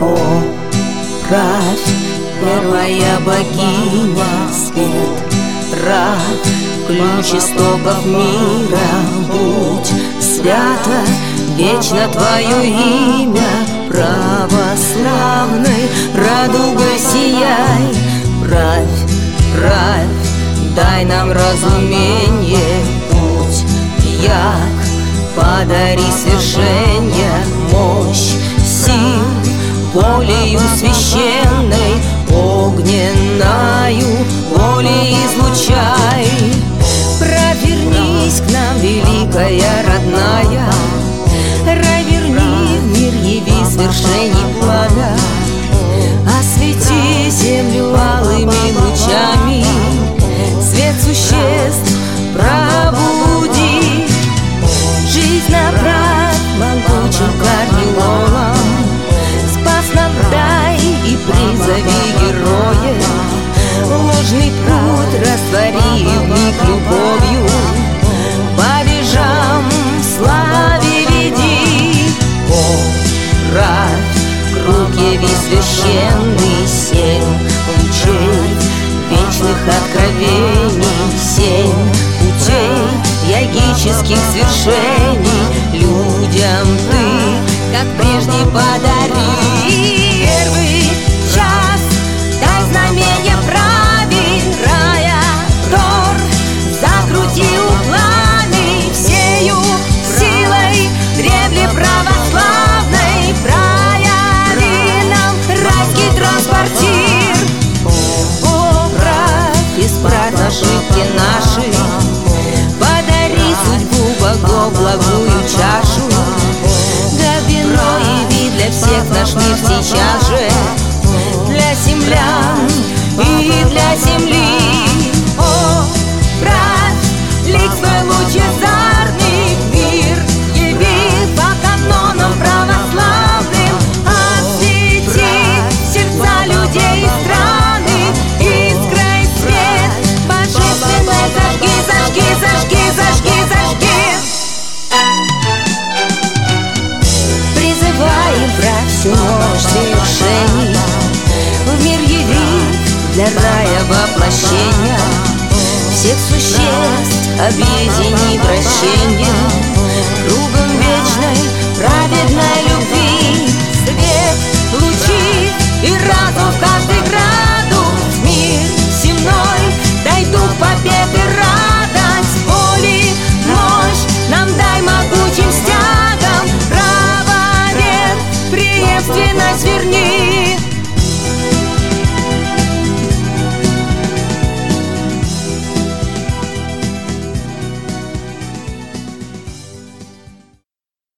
О, правь, первая богиня, свет, правь, ключ истоков мира, будь свято, вечно твое имя, православной радугой сияй. Правь, правь, дай нам разумение, путь як, подари свершенья, мощь, сил, волею священной, огненною волей излучай. Провернись к нам, великая родная, рай верни, в мир яви свершений пламя, освети землю алыми лучами, свет существ пробуди. Жизнь направь могучим кардиолом, спас нам дай и призови героя. Ложный путь раствори в них любовью, по вежам славе веди. О, правь, круг яви священный, 7 лучей вечных откровений, 7 путей ягических свершений. Людям ты, как прежде, подари первый час, дай знамения правил рая, Тор, закрути углами всею силой древли православной, прояви нам райский транспортир. О, правь, исправь ошибки наши, подари судьбу богов благую чашу, да вино яви для всех наш мир сейчас же, для землян и для земли. О, правь, лик свой лучезарный, мир яви по канонам православным, освети сердца людей и страны, искрой свет божественной зажги, зажги, зажги, зажги, зажги. Призываем, правь, всю ночь свершений, в мир яви для рая воплощения, всех существ объедини прощением, кругом вечной праведной